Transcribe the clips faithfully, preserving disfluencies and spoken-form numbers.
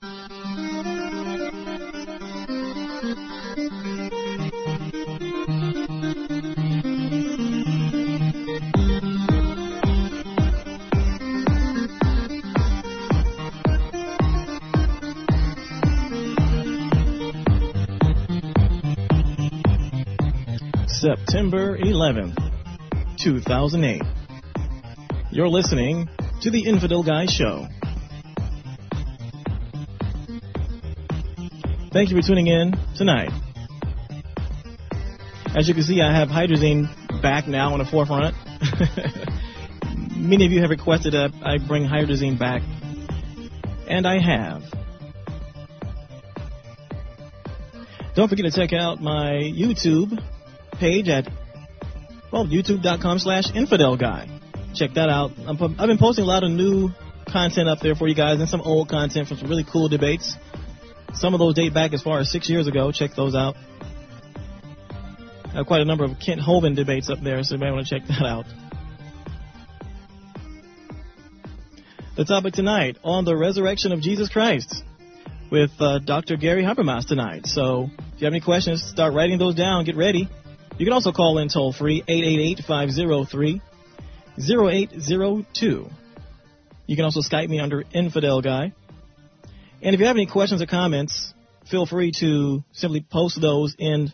September eleventh, two thousand eight. You're listening to the Infidel Guy Show. Thank you for tuning in tonight. As you can see, I have hydrazine back now on the forefront. Many of you have requested that I bring hydrazine back, and I have. Don't forget to check out my YouTube page at, well, youtube.com slash infidel guy. Check that out. I'm, I've been posting a lot of new content up there for you guys and some old content from some really cool debates. Some of those date back as far as six years ago. Check those out. I have quite a number of Kent Hovind debates up there, so you might want to check that out. The topic tonight, on the resurrection of Jesus Christ, with uh, Doctor Gary Habermas tonight. So if you have any questions, start writing those down. Get ready. You can also call in toll-free, eight eight eight, five oh three, oh eight oh two. You can also Skype me under Infidel Guy. And if you have any questions or comments, feel free to simply post those in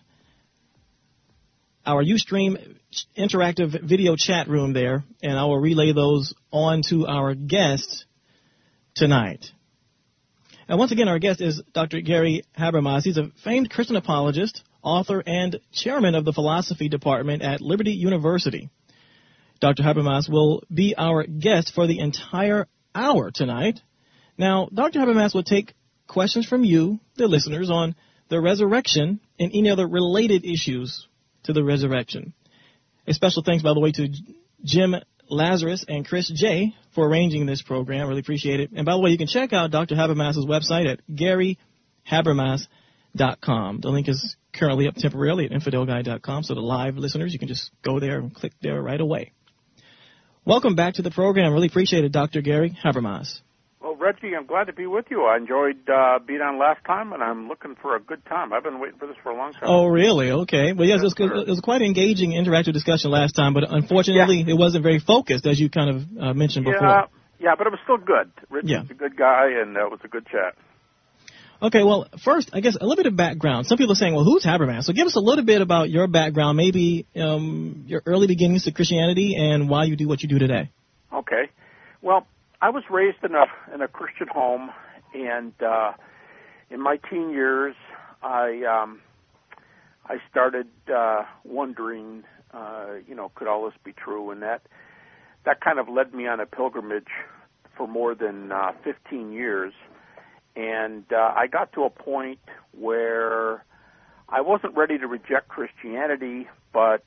our Ustream interactive video chat room there, and I will relay those on to our guest tonight. And once again, our guest is Doctor Gary Habermas. He's a famed Christian apologist, author, and chairman of the philosophy department at Liberty University. Doctor Habermas will be our guest for the entire hour tonight. Now, Doctor Habermas will take questions from you, the listeners, on the resurrection and any other related issues to the resurrection. A special thanks, by the way, to Jim Lazarus and Chris J. for arranging this program. Really appreciate it. And by the way, you can check out Doctor Habermas' website at gary habermas dot com. The link is currently up temporarily at infidel guy dot com, so the live listeners, you can just go there and click there right away. Welcome back to the program. Really appreciate it, Doctor Gary Habermas. Well, Reggie, I'm glad to be with you. I enjoyed uh, being on last time, and I'm looking for a good time. I've been waiting for this for a long time. Oh, really? Okay. Well, yes, it was, it was quite an engaging, interactive discussion last time, but unfortunately, yeah. It wasn't very focused, as you kind of uh, mentioned yeah, before. Yeah, but it was still good. Richie's yeah. a good guy, and uh, it was a good chat. Okay, well, first, I guess a little bit of background. Some people are saying, well, who's Habermas? So give us a little bit about your background, maybe um, your early beginnings to Christianity and why you do what you do today. Okay. Well, I was raised in a in a Christian home, and uh, in my teen years, I um, I started uh, wondering, uh, you know, could all this be true? And that that kind of led me on a pilgrimage for more than uh, fifteen years. And uh, I got to a point where I wasn't ready to reject Christianity, but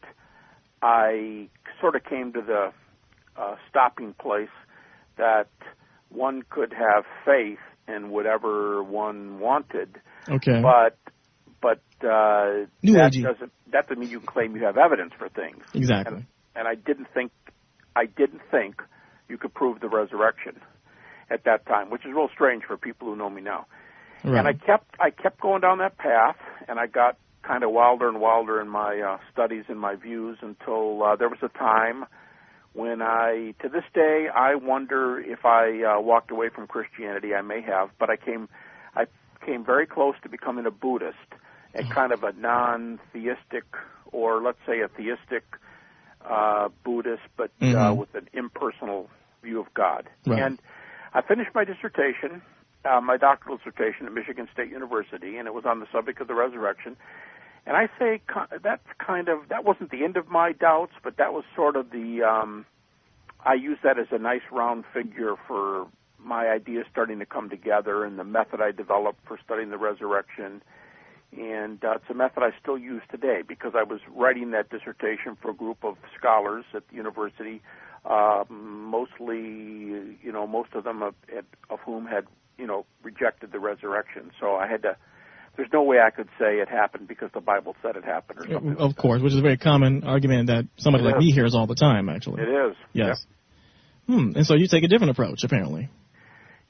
I sort of came to the uh, stopping place that one could have faith in whatever one wanted. Okay. But but uh, New that Age. doesn't that doesn't mean you can claim you have evidence for things. Exactly. And, and I didn't think I didn't think you could prove the resurrection at that time, which is real strange for people who know me now. Right. And I kept I kept going down that path, and I got kind of wilder and wilder in my uh, studies and my views until uh, there was a time when I, to this day, I wonder if I uh, walked away from Christianity. I may have, but I came I came very close to becoming a Buddhist, a kind of a non-theistic, or let's say a theistic uh, Buddhist, but mm-hmm. uh, with an impersonal view of God. Right. And I finished my dissertation, uh, my doctoral dissertation at Michigan State University, and it was on the subject of the resurrection. And I say that's kind of, that wasn't the end of my doubts, but that was sort of the, um, I use that as a nice round figure for my ideas starting to come together and the method I developed for studying the resurrection. And uh, it's a method I still use today because I was writing that dissertation for a group of scholars at the university, uh, mostly, you know, most of them of, of whom had, you know, rejected the resurrection. So I had to, there's no way I could say it happened because the Bible said it happened or something. Of course, which is a very common argument that somebody it like is. me hears all the time, actually. It is. Yes. Yep. Hmm. And so you take a different approach, apparently.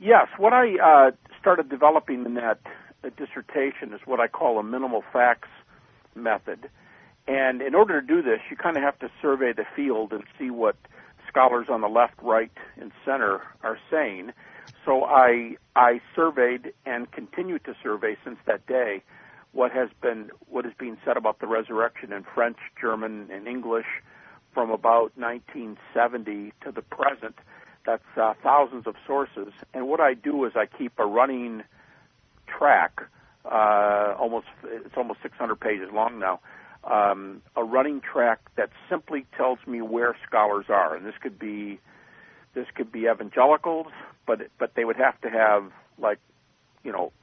Yes, what I uh, started developing in that uh, dissertation is what I call a minimal facts method. And in order to do this, you kind of have to survey the field and see what scholars on the left, right, and center are saying. So I I surveyed and continue to survey since that day what has been what is being said about the resurrection in French, German, and English from about nineteen seventy to the present. That's uh, thousands of sources. And what I do is I keep a running track. Uh, almost it's almost six hundred pages long now. Um, a running track that simply tells me where scholars are, and this could be this could be evangelicals, but but they would have to have like you know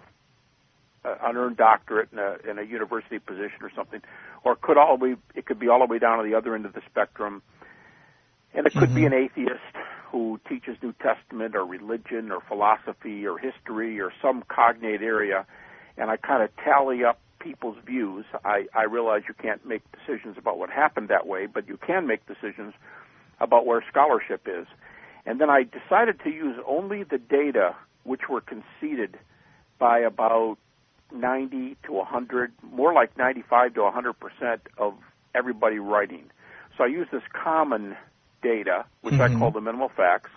an earned doctorate in a, in a university position or something, or it could all be it could be all the way down to the other end of the spectrum, and it could mm-hmm. be an atheist who teaches New Testament or religion or philosophy or history or some cognate area, and I kind of tally up people's views. I, I realize you can't make decisions about what happened that way, but you can make decisions about where scholarship is. And then I decided to use only the data which were conceded by about ninety to one hundred, more like ninety-five to one hundred percent of everybody writing. So I use this common data, which mm-hmm. I call the minimal facts.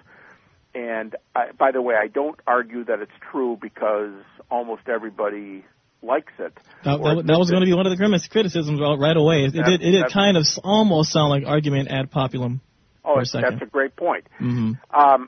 And I, by the way, I don't argue that it's true because almost everybody likes it. That, that, that was going to be one of the criticisms right away. It, it did, it did kind of almost sound like argument ad populum. Oh, for a second. That's a great point. Mm-hmm. Um,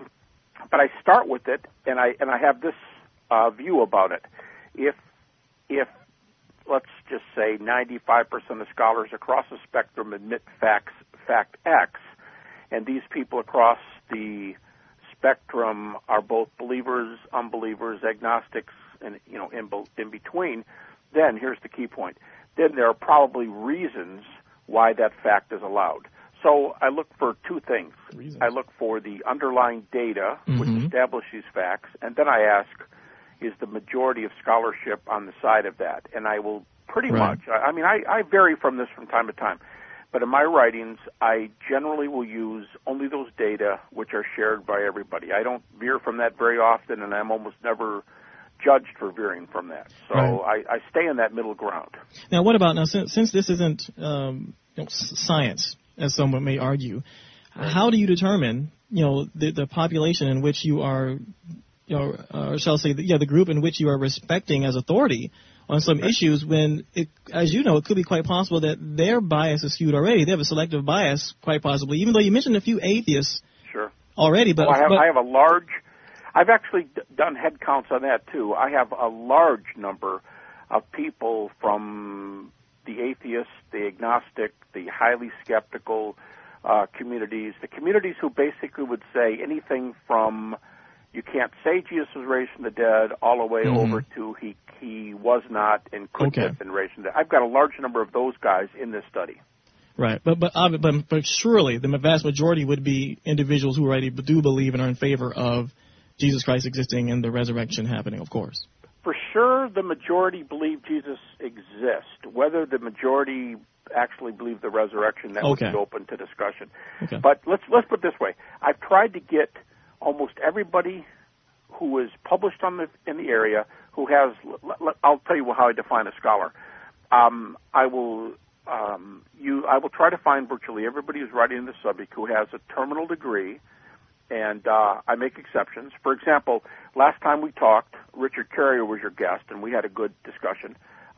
but I start with it, and I and I have this uh, view about it. If if let's just say ninety-five percent of scholars across the spectrum admit facts, fact X, and these people across the spectrum are both believers, unbelievers, agnostics, and you know in, in between, then here's the key point. Then there are probably reasons why that fact is allowed. So I look for two things. Reasons. I look for the underlying data mm-hmm. which establish these facts, and then I ask, is the majority of scholarship on the side of that? And I will pretty right. much, I, I mean, I, I vary from this from time to time, but in my writings, I generally will use only those data which are shared by everybody. I don't veer from that very often, and I'm almost never judged for veering from that. So right. I, I stay in that middle ground. Now, what about, now, since, since this isn't um, you know, science, as someone may argue, right. how do you determine, you know, the, the population in which you are, you know, or shall I say, the, yeah, the group in which you are respecting as authority on some right. issues when, it, as you know, it could be quite possible that their bias is skewed already. They have a selective bias, quite possibly, even though you mentioned a few atheists sure. already. But, well, I, have, but I have a large, I've actually d- done head counts on that, too. I have a large number of people from the atheist, the agnostic, the highly skeptical uh, communities, the communities who basically would say anything from you can't say Jesus was raised from the dead all the way mm-hmm. over to he he was not and couldn't okay. have been raised from the dead. I've got a large number of those guys in this study. Right, but but uh, but, but surely the vast majority would be individuals who already do believe and are in favor of Jesus Christ existing and the resurrection happening, of course. For sure, the majority believe Jesus exists. Whether the majority actually believe the resurrection, that okay. would be open to discussion. Okay. But let's let's put it this way: I've tried to get almost everybody who is published on the in the area who has. I'll tell you how I define a scholar. Um, I will um, you I will try to find virtually everybody who's writing in the subject who has a terminal degree. And uh, I make exceptions. For example, last time we talked, Richard Carrier was your guest, and we had a good discussion.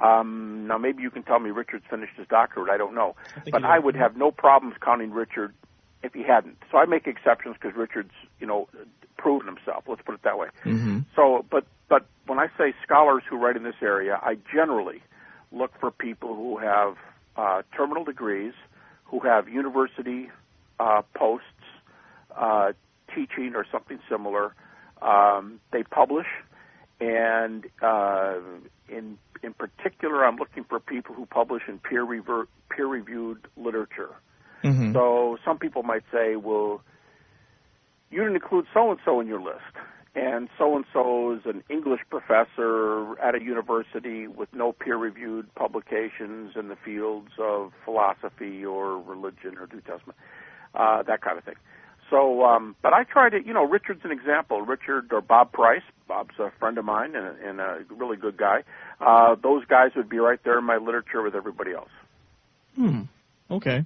Um, now, maybe you can tell me Richard's finished his doctorate. I don't know. I but I would have no problems counting Richard if he hadn't. So I make exceptions because Richard's, you know, proven himself. Let's put it that way. Mm-hmm. So, but but when I say scholars who write in this area, I generally look for people who have uh, terminal degrees, who have university uh, posts, uh, teaching or something similar. Um, they publish, and uh, in in particular, I'm looking for people who publish in peer rever- peer reviewed literature. Mm-hmm. So some people might say, "Well, you didn't include so and so in your list," and so and so is an English professor at a university with no peer reviewed publications in the fields of philosophy or religion or New Testament, uh, that kind of thing. So, um, but I try to, you know, Richard's an example. Richard or Bob Price. Bob's a friend of mine and a, and a really good guy. Uh, those guys would be right there in my literature with everybody else. Hmm. Okay.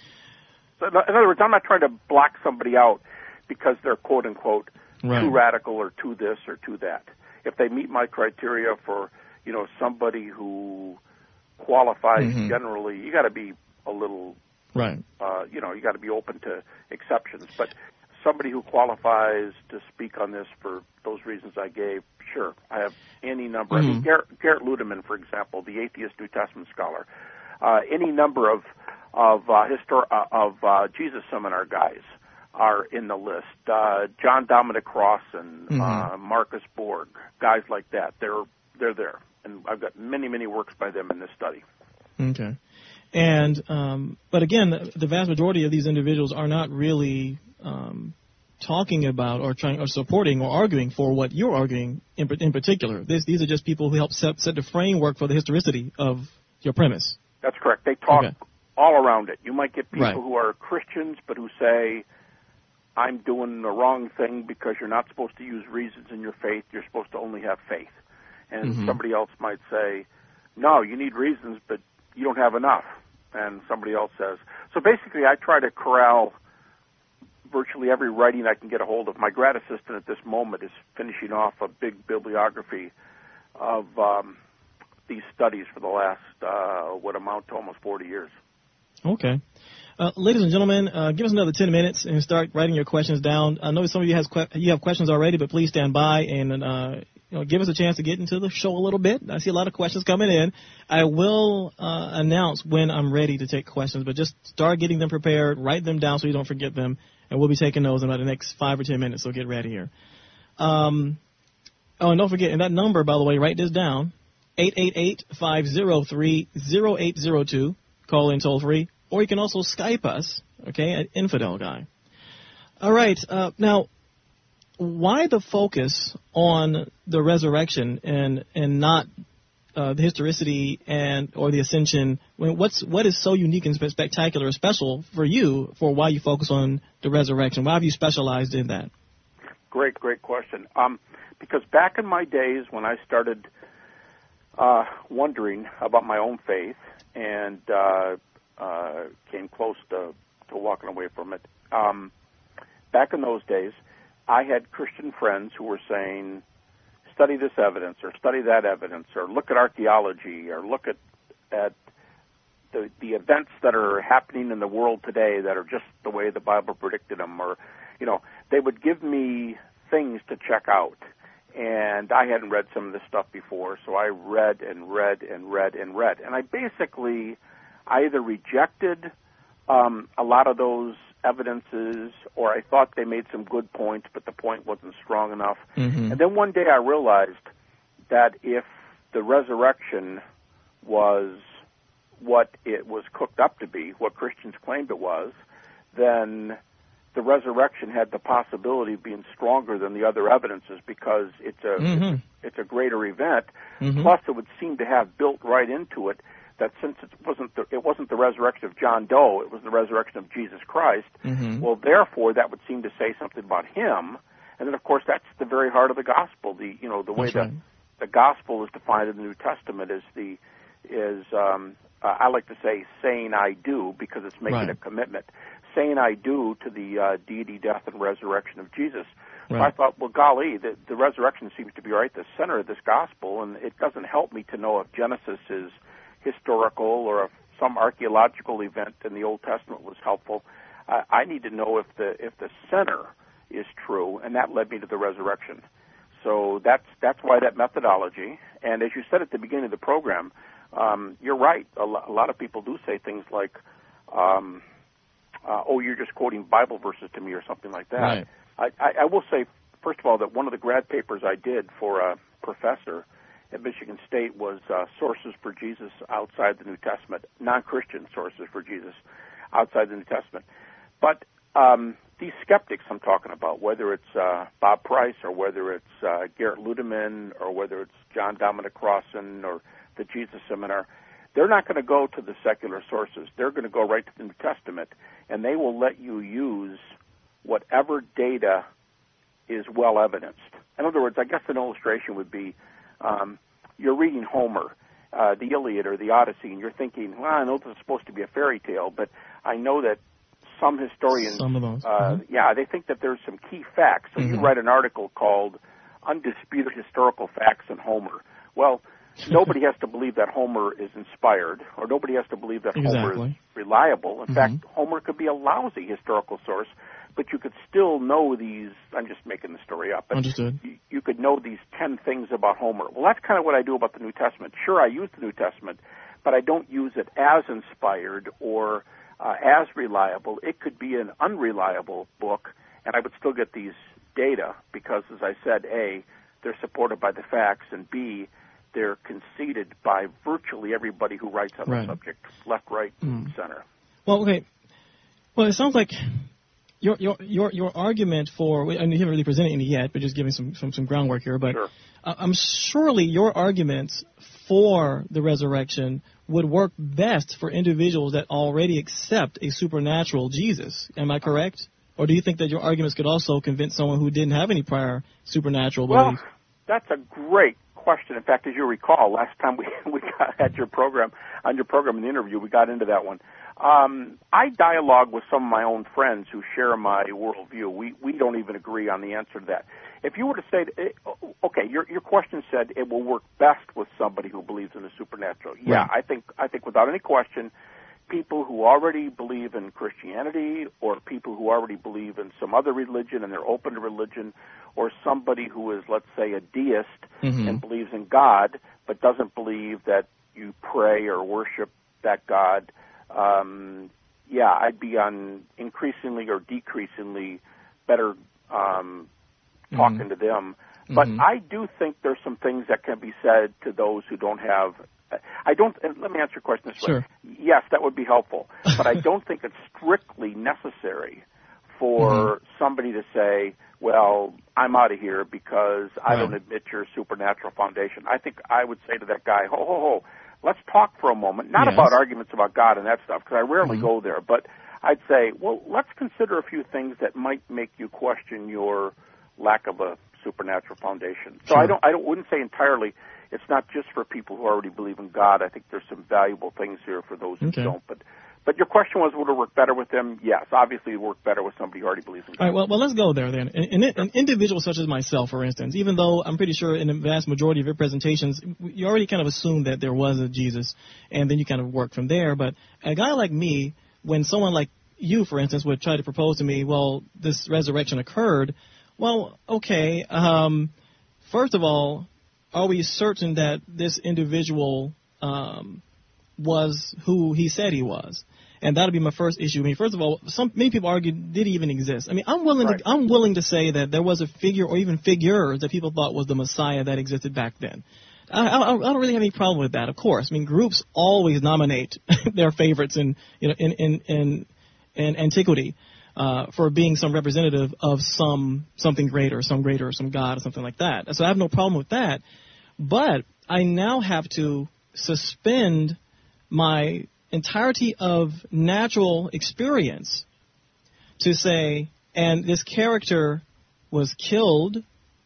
So in other words, I'm not trying to block somebody out because they're quote unquote right. too radical or too this or too that. If they meet my criteria for, you know, somebody who qualifies mm-hmm. generally, you got to be a little. Right. Uh, you know, you got to be open to exceptions. But somebody who qualifies to speak on this for those reasons I gave, sure. I have any number. Mm-hmm. I mean, Garrett, Garrett Ludeman, for example, the atheist New Testament scholar, uh, any number of of uh, histor- uh, of uh, Jesus seminar guys are in the list. Uh, John Dominic Crossan, mm-hmm. uh, Marcus Borg, guys like that. They're they're there, and I've got many many works by them in this study. Okay. And, um, but again, the vast majority of these individuals are not really um, talking about or trying or supporting or arguing for what you're arguing in, in particular. This, these are just people who help set, set the framework for the historicity of your premise. That's correct. They talk okay. all around it. You might get people right. who are Christians but who say, I'm doing the wrong thing because you're not supposed to use reasons in your faith. You're supposed to only have faith. And mm-hmm. somebody else might say, no, you need reasons, but you don't have enough. And somebody else says. So basically, I try to corral virtually every writing I can get a hold of. My grad assistant at this moment is finishing off a big bibliography of um, these studies for the last, uh, what amount to almost forty years. Okay. Uh, ladies and gentlemen, uh, give us another ten minutes and start writing your questions down. I know some of you has que- you have questions already, but please stand by and uh, you know, give us a chance to get into the show a little bit. I see a lot of questions coming in. I will uh, announce when I'm ready to take questions, but just start getting them prepared, write them down so you don't forget them, and we'll be taking those in about the next five or ten minutes, so get ready here. Um, oh, and don't forget, and that number, by the way, write this down, eight eight eight, five oh three, oh eight oh two, call in toll free, or you can also Skype us, okay, at Infidel Guy. All right, uh, now, why the focus on the resurrection and and not uh, the historicity and or the ascension? What's what is so unique and spectacular or special for you for why you focus on the resurrection? Why have you specialized in that? Great, great question. Um, because back in my days when I started uh, wondering about my own faith and uh, uh, came close to, to walking away from it, um, back in those days, I had Christian friends who were saying, study this evidence or study that evidence or look at archaeology or look at at the, the events that are happening in the world today that are just the way the Bible predicted them. Or, you know, they would give me things to check out. And I hadn't read some of this stuff before, so I read and read and read and read. And I basically either rejected um, a lot of those evidences, or I thought they made some good points, but the point wasn't strong enough. Mm-hmm. And then one day I realized that if the resurrection was what it was cooked up to be, what Christians claimed it was, then the resurrection had the possibility of being stronger than the other evidences because it's a mm-hmm. it's, it's a greater event. Mm-hmm. Plus, it would seem to have built right into it that since it wasn't the, it wasn't the resurrection of John Doe, it was the resurrection of Jesus Christ. Mm-hmm. Well, therefore, that would seem to say something about him. And then, of course, that's the very heart of the gospel. The you know the way that right. the gospel is defined in the New Testament is the is um, uh, I like to say saying I do because it's making right. a commitment, saying I do to the uh, deity, death, and resurrection of Jesus. Right. So I thought, well, golly, the, the resurrection seems to be right at the center of this gospel, and it doesn't help me to know if Genesis is historical or if some archaeological event in the Old Testament was helpful. Uh, I need to know if the if the center is true, and that led me to the resurrection. So that's that's why that methodology. And as you said at the beginning of the program, um, you're right. A, lo- a lot of people do say things like, um, uh, "Oh, you're just quoting Bible verses to me," or something like that. Right. I, I, I will say, first of all, that one of the grad papers I did for a professor at Michigan State was uh, sources for Jesus outside the New Testament, non-Christian sources for Jesus outside the New Testament. But um, these skeptics I'm talking about, whether it's uh, Bob Price or whether it's uh, Garrett Ludeman or whether it's John Dominic Crossan or the Jesus Seminar, they're not going to go to the secular sources. They're going to go right to the New Testament, and they will let you use whatever data is well evidenced. In other words, I guess an illustration would be um, you're reading Homer, uh, the Iliad or the Odyssey, and you're thinking, well, I know this is supposed to be a fairy tale, but I know that some historians, some of those. Uh, mm-hmm. yeah, they think that there's some key facts. So mm-hmm. you write an article called Undisputed Historical Facts in Homer. Well, nobody has to believe that Homer is inspired, or nobody has to believe that exactly. Homer is reliable. In mm-hmm. fact, Homer could be a lousy historical source, but you could still know these, I'm just making the story up, but Understood. You, you could know these ten things about Homer. Well, that's kind of what I do about the New Testament. Sure, I use the New Testament, but I don't use it as inspired or uh, as reliable. It could be an unreliable book, and I would still get these data because, as I said, A, they're supported by the facts, and B, they're conceded by virtually everybody who writes on right. the subject, left, right, mm. center. Well, okay. Well, it sounds like your your your your argument for, and you haven't really presented any yet, but just giving some some, some groundwork here. But sure. uh, I'm surely your arguments for the resurrection would work best for individuals that already accept a supernatural Jesus. Am I correct? Or do you think that your arguments could also convince someone who didn't have any prior supernatural well, belief? That's a great question. In fact, as you recall, last time we we got, had your program on your program in the interview, we got into that one. Um, I dialogue with some of my own friends who share my worldview. We we don't even agree on the answer to that. If you were to say, okay, your your question said it will work best with somebody who believes in the supernatural. Yeah, right. I think I think without any question, people who already believe in Christianity, or people who already believe in some other religion and they're open to religion, or somebody who is, let's say, a deist mm-hmm. and believes in God but doesn't believe that you pray or worship that God, um, yeah, I'd be on increasingly or decreasingly better um, talking mm-hmm. to them. But mm-hmm. I do think there's some things that can be said to those who don't have I don't, and let me answer your question this sure. way. Yes, that would be helpful, but I don't think it's strictly necessary for mm-hmm. somebody to say, well, I'm out of here because I right. don't admit your supernatural foundation. I think I would say to that guy, ho, ho, ho, let's talk for a moment, not yes. about arguments about God and that stuff, because I rarely mm-hmm. go there, but I'd say, well, let's consider a few things that might make you question your lack of a supernatural foundation. So sure. I don't, I don't, wouldn't say entirely. It's not just for people who already believe in God. I think there's some valuable things here for those who okay. don't. But but your question was, would it work better with them? Yes, obviously it would work better with somebody who already believes in God. All right, well, well let's go there then. An, an, an individual such as myself, for instance, even though I'm pretty sure in the vast majority of your presentations, you already kind of assumed that there was a Jesus, and then you kind of work from there. But a guy like me, when someone like you, for instance, would try to propose to me, well, this resurrection occurred, well, okay, um, first of all, are we certain that this individual um, was who he said he was? And that'll be my first issue. I mean, first of all, some many people argue, did he even exist? I mean, I'm willing right. to I'm willing to say that there was a figure or even figures that people thought was the Messiah that existed back then. I, I, I don't really have any problem with that. Of course, I mean, groups always nominate their favorites in you know in in in, in antiquity. Uh, for being some representative of some something greater, some greater, or some God, or something like that. So I have no problem with that. But I now have to suspend my entirety of natural experience to say, and this character was killed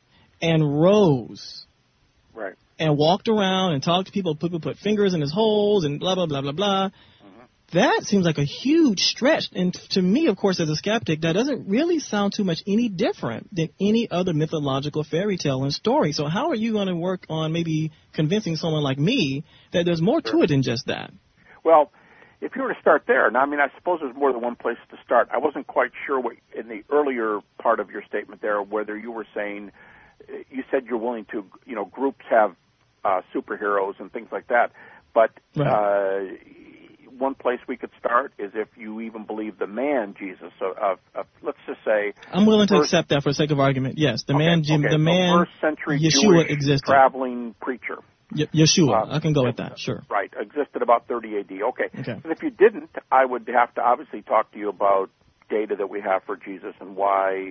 and rose. Right. And walked around and talked to people, people put fingers in his holes and blah, blah, blah, blah, blah. That seems like a huge stretch. And to me, of course, as a skeptic, that doesn't really sound too much any different than any other mythological fairy tale and story. So how are you going to work on maybe convincing someone like me that there's more sure. to it than just that? Well, if you were to start there, now, I mean, I suppose there's more than one place to start. I wasn't quite sure what, in the earlier part of your statement there, whether you were saying, you said you're willing to, you know, groups have uh, superheroes and things like that. But, right. uh, one place we could start is if you even believe the man Jesus. So, uh, uh, let's just say I'm willing to first, accept that for the sake of argument. Yes, the okay, man, Jim, okay, the so man, first century Yeshua Jewish existed. Traveling preacher. Y- Yeshua, um, I can go with that. Sure. Right, existed about thirty A D. Okay. Okay. And if you didn't, I would have to obviously talk to you about data that we have for Jesus and why,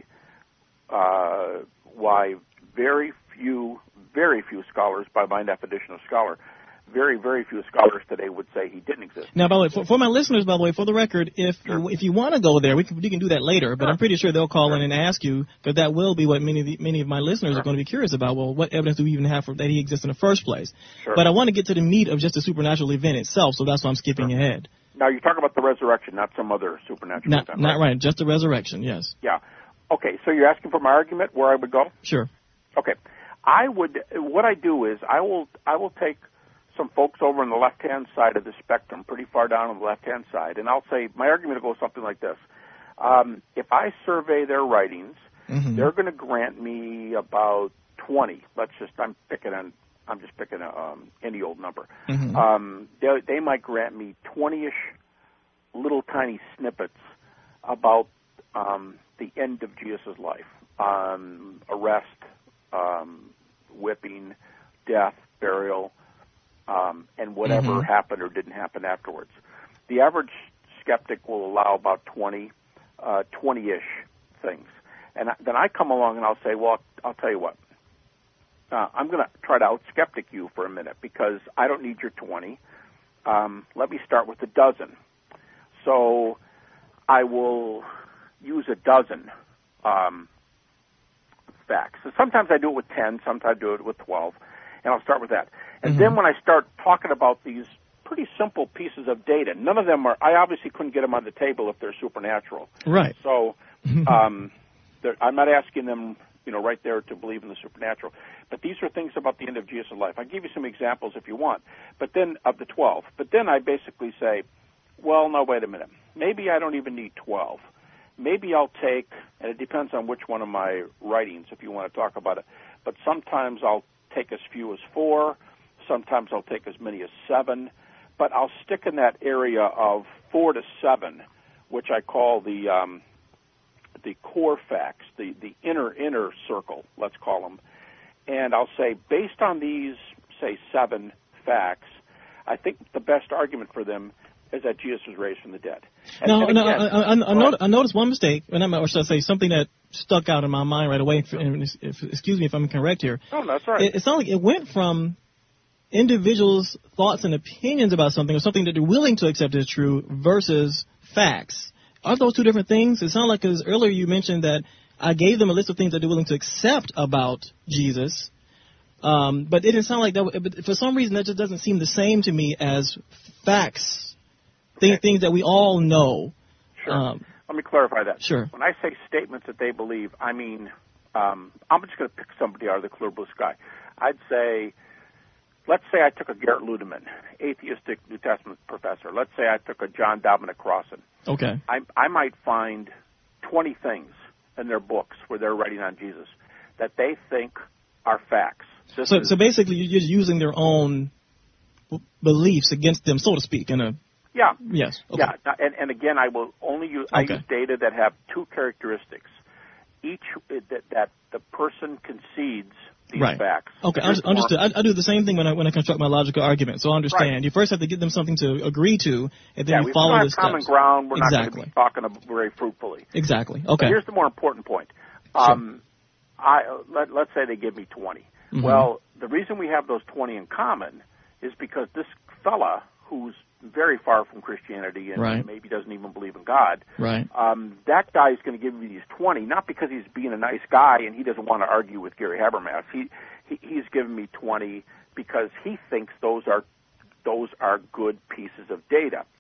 uh, why very few, very few scholars, by my definition of scholar, very, very few scholars today would say he didn't exist. Now, by the way, for, for my listeners, by the way, for the record, if sure. if you want to go there, we can, we can do that later. But sure. I'm pretty sure they'll call sure. in and ask you, because that will be what many of the, many of my listeners sure. are going to be curious about. Well, what evidence do we even have for that he exists in the first place? Sure. But I want to get to the meat of just the supernatural event itself, so that's why I'm skipping sure. ahead. Now, you're talking about the resurrection, not some other supernatural not, event, Not right? right, just the resurrection, yes. Yeah. Okay, so you're asking for my argument, where I would go? Sure. Okay. I would, what I do is I will, I will take some folks over on the left-hand side of the spectrum, pretty far down on the left-hand side, and I'll say, my argument will go something like this. Um, if I survey their writings, mm-hmm. they're going to grant me about twenty. Let's just, I'm picking on, I'm just picking a, um, any old number. Mm-hmm. Um, they, they might grant me twenty-ish little tiny snippets about um, the end of Jesus' life, um, arrest, um, whipping, death, burial, um, and whatever mm-hmm. happened or didn't happen afterwards. The average skeptic will allow about twenty, uh, twenty-ish things. And then I come along and I'll say, well, I'll tell you what. Uh, I'm going to try to out-skeptic you for a minute because I don't need your twenty. Um, let me start with a dozen. So I will use a dozen um, facts. So sometimes I do it with ten, sometimes I do it with twelve, and I'll start with that. And mm-hmm. then when I start talking about these pretty simple pieces of data, none of them are, I obviously couldn't get them on the table if they're supernatural. Right. So um, I'm not asking them, you know, right there to believe in the supernatural. But these are things about the end of Jesus' life. I'll give you some examples if you want, but then of the twelve. But then I basically say, well, no, wait a minute. Maybe I don't even need twelve. Maybe I'll take, and it depends on which one of my writings, if you want to talk about it, but sometimes I'll take as few as four, sometimes I'll take as many as seven, but I'll stick in that area of four to seven, which I call the um, the core facts, the, the inner, inner circle, let's call them. And I'll say, based on these, say, seven facts, I think the best argument for them is that Jesus was raised from the dead. And, no, and no, again, I, I, I, I, noticed, I noticed one mistake, and I'm, or should I say something that stuck out in my mind right away. And if, excuse me if I'm incorrect here. Oh, that's right. It, it sounds like it went from individuals' thoughts and opinions about something, or something that they're willing to accept as true, versus facts. Aren't those two different things? It sounded like, because earlier you mentioned that I gave them a list of things that they're willing to accept about Jesus, um, but it didn't sound like that. But for some reason, that just doesn't seem the same to me as facts. Things, things that we all know. Sure. Um, Let me clarify that. Sure. When I say statements that they believe, I mean, um, I'm just going to pick somebody out of the clear blue sky. I'd say, let's say I took a Garrett Ludeman, atheistic New Testament professor. Let's say I took a John Dominic Crossan. Okay. I, I might find twenty things in their books where they're writing on Jesus that they think are facts. This so, is, so basically, you're just using their own beliefs against them, so to speak, in a Yeah. Yes. Okay. Yeah. And, and again, I will only use I okay. use data that have two characteristics. Each that, that the person concedes these right. facts. Okay. I understood. I, I do the same thing when I when I construct my logical argument. So I understand. Right. You first have to get them something to agree to, and then yeah, you follow the steps. Yeah, we have common ground. We're exactly. not going to be talking very fruitfully. Exactly. Okay. But here's the more important point. Um, sure. I let, let's say they give me twenty. Mm-hmm. Well, the reason we have those twenty in common is because this fella who's very far from Christianity and right. maybe doesn't even believe in God. Right. Um, that guy is going to give me these twenty, not because he's being a nice guy and he doesn't want to argue with Gary Habermas. He, he he's giving me twenty because he thinks those are those are good pieces of data.